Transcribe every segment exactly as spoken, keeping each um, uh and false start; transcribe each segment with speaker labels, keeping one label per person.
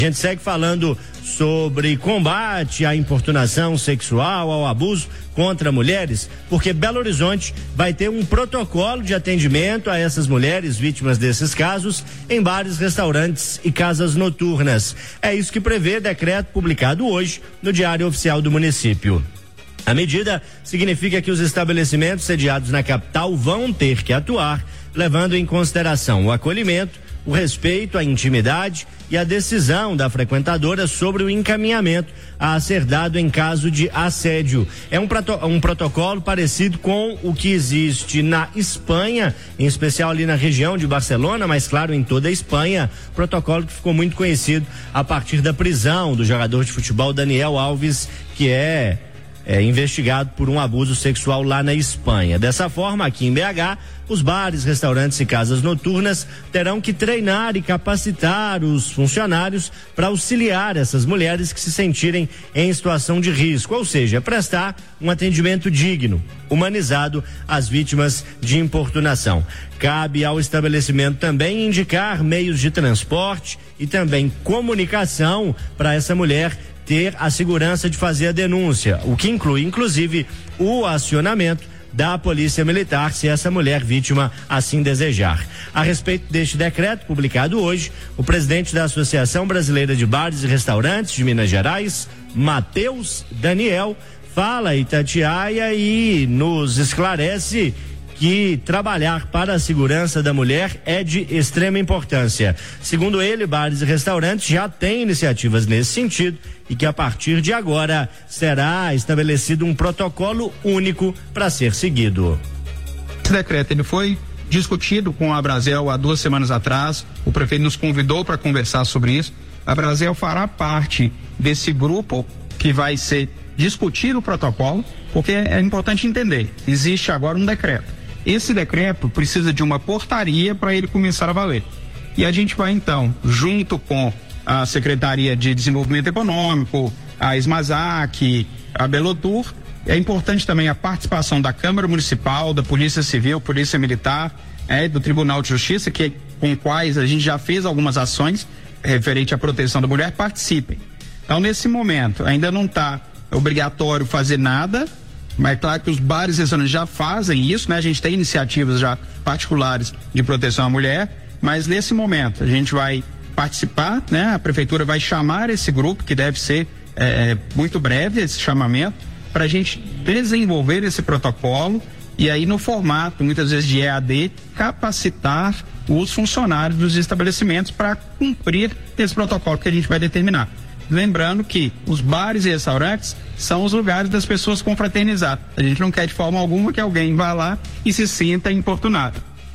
Speaker 1: A gente segue falando sobre combate à importunação sexual, ao abuso contra mulheres, porque Belo Horizonte vai ter um protocolo de atendimento a essas mulheres vítimas desses casos em bares, restaurantes e casas noturnas. É isso que prevê decreto publicado hoje no Diário Oficial do município. A medida significa que os estabelecimentos sediados na capital vão ter que atuar, levando em consideração o acolhimento, o respeito à intimidade e a decisão da frequentadora sobre o encaminhamento a ser dado em caso de assédio. É um, proto, um protocolo parecido com o que existe na Espanha, em especial ali na região de Barcelona, mas claro, em toda a Espanha, protocolo que ficou muito conhecido a partir da prisão do jogador de futebol Daniel Alves, que é É, investigado por um abuso sexual lá na Espanha. Dessa forma, aqui em B H, os bares, restaurantes e casas noturnas terão que treinar e capacitar os funcionários para auxiliar essas mulheres que se sentirem em situação de risco, ou seja, prestar um atendimento digno, humanizado às vítimas de importunação. Cabe ao estabelecimento também indicar meios de transporte e também comunicação para essa mulher ter a segurança de fazer a denúncia, o que inclui, inclusive, o acionamento da Polícia Militar, se essa mulher vítima assim desejar. A respeito deste decreto publicado hoje, o presidente da Associação Brasileira de Bares e Restaurantes de Minas Gerais, Matheus Daniel, fala Itatiaia e nos esclarece que trabalhar para a segurança da mulher é de extrema importância. Segundo ele, bares e restaurantes já têm iniciativas nesse sentido e que a partir de agora será estabelecido um protocolo único para ser seguido.
Speaker 2: Esse decreto ele foi discutido com a Abrazel há duas semanas atrás. O prefeito nos convidou para conversar sobre isso. A Abrazel fará parte desse grupo que vai ser discutir o protocolo, porque é importante entender, existe agora um decreto. Esse decreto precisa de uma portaria para ele começar a valer. E a gente vai então, junto com a Secretaria de Desenvolvimento Econômico, a SMASAC, a Belotur, é importante também a participação da Câmara Municipal, da Polícia Civil, Polícia Militar, é, do Tribunal de Justiça, que, com quais a gente já fez algumas ações referente à proteção da mulher, participem. Então, nesse momento, ainda não está obrigatório fazer nada, mas é claro que os bares e restaurantes já fazem isso, né? A gente tem iniciativas já particulares de proteção à mulher, mas nesse momento a gente vai participar, né? A prefeitura vai chamar esse grupo, que deve ser é, muito breve esse chamamento, para a gente desenvolver esse protocolo e aí no formato, muitas vezes de E A D, capacitar os funcionários dos estabelecimentos para cumprir esse protocolo que a gente vai determinar. Lembrando que os bares e restaurantes são os lugares das pessoas confraternizar. A gente não quer de forma alguma que alguém vá lá e se sinta importunado.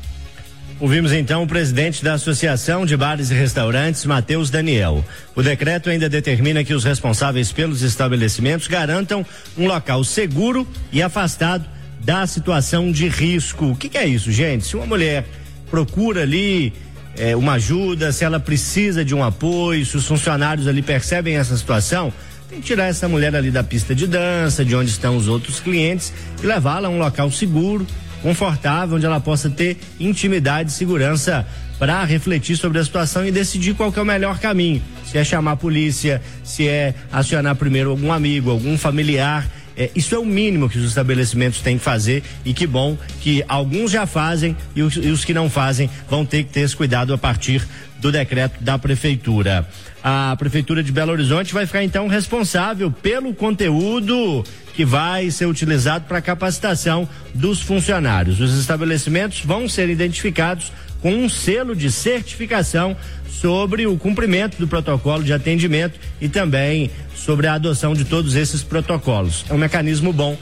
Speaker 1: Ouvimos então o presidente da Associação de Bares e Restaurantes, Matheus Daniel. O decreto ainda determina que os responsáveis pelos estabelecimentos garantam um local seguro e afastado da situação de risco. O que, que é isso, gente? Se uma mulher procura ali É, uma ajuda, se ela precisa de um apoio, se os funcionários ali percebem essa situação, tem que tirar essa mulher ali da pista de dança, de onde estão os outros clientes, e levá-la a um local seguro, confortável, onde ela possa ter intimidade e segurança para refletir sobre a situação e decidir qual que é o melhor caminho. Se é chamar a polícia, se é acionar primeiro algum amigo, algum familiar. É, isso é o mínimo que os estabelecimentos têm que fazer, e que bom que alguns já fazem e os, e os que não fazem vão ter que ter esse cuidado a partir do decreto da prefeitura. A prefeitura de Belo Horizonte vai ficar então responsável pelo conteúdo que vai ser utilizado para capacitação dos funcionários. Os estabelecimentos vão ser identificados com um selo de certificação sobre o cumprimento do protocolo de atendimento e também sobre a adoção de todos esses protocolos. É um mecanismo bom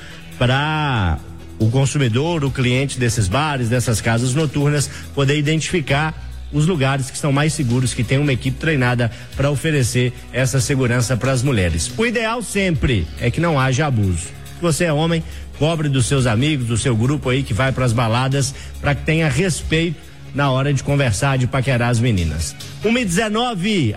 Speaker 1: para o consumidor, o cliente desses bares, dessas casas noturnas, poder identificar os lugares que estão mais seguros, que tem uma equipe treinada para oferecer essa segurança para as mulheres. O ideal sempre é que não haja abuso. Se você é homem, cobre dos seus amigos, do seu grupo aí que vai para as baladas, para que tenha respeito na hora de conversar, de paquerar as meninas. uma e dezenove